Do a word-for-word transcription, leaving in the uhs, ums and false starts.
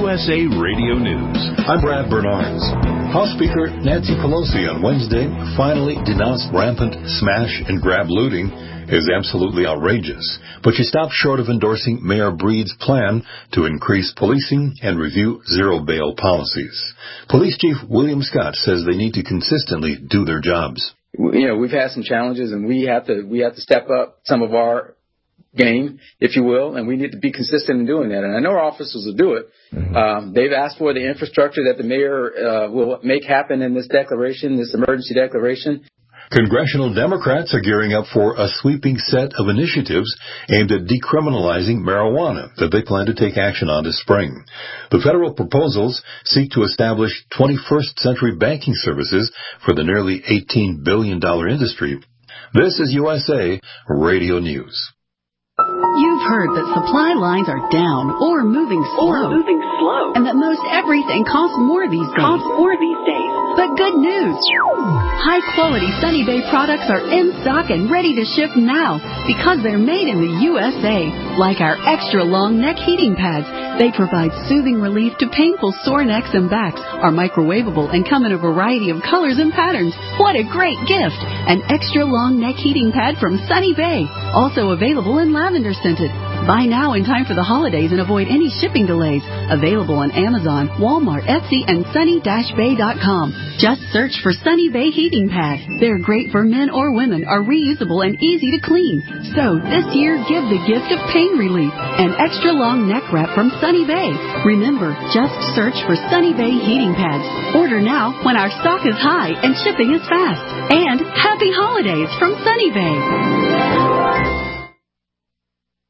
S A Radio News. I'm Brad Bernards. House Speaker Nancy Pelosi on Wednesday finally denounced rampant smash and grab looting as absolutely outrageous, but she stopped short of endorsing Mayor Breed's plan to increase policing and review zero bail policies. Police Chief William Scott says they need to consistently do their jobs. You know, we've had some challenges, and we have to we have to step up some of our game, if you will, and we need to be consistent in doing that. And I know our officers will do it. Mm-hmm. Um, they've asked for the infrastructure that the mayor uh, will make happen in this declaration, this emergency declaration. Congressional Democrats are gearing up for a sweeping set of initiatives aimed at decriminalizing marijuana that they plan to take action on this spring. The federal proposals seek to establish twenty-first century banking services for the nearly eighteen billion dollars industry. This is U S A Radio News. You've heard that supply lines are down or moving slow, or moving slow, and that most everything costs more these days. Costs more these days. But good news! High-quality Sunny Bay products are in stock and ready to ship now because they're made in the U S A. Like our extra-long neck heating pads, they provide soothing relief to painful sore necks and backs, are microwavable, and come in a variety of colors and patterns. What a great gift! An extra-long neck heating pad from Sunny Bay, also available in lavender scented. Buy now in time for the holidays and avoid any shipping delays. Available on Amazon, Walmart, Etsy, and sunny dash bay dot com. Just search for Sunny Bay Heating Pad. They're great for men or women, are reusable and easy to clean. So this year, give the gift of pain relief. An extra long neck wrap from Sunny Bay. Remember, just search for Sunny Bay Heating Pads. Order now when our stock is high and shipping is fast. And happy holidays from Sunny Bay.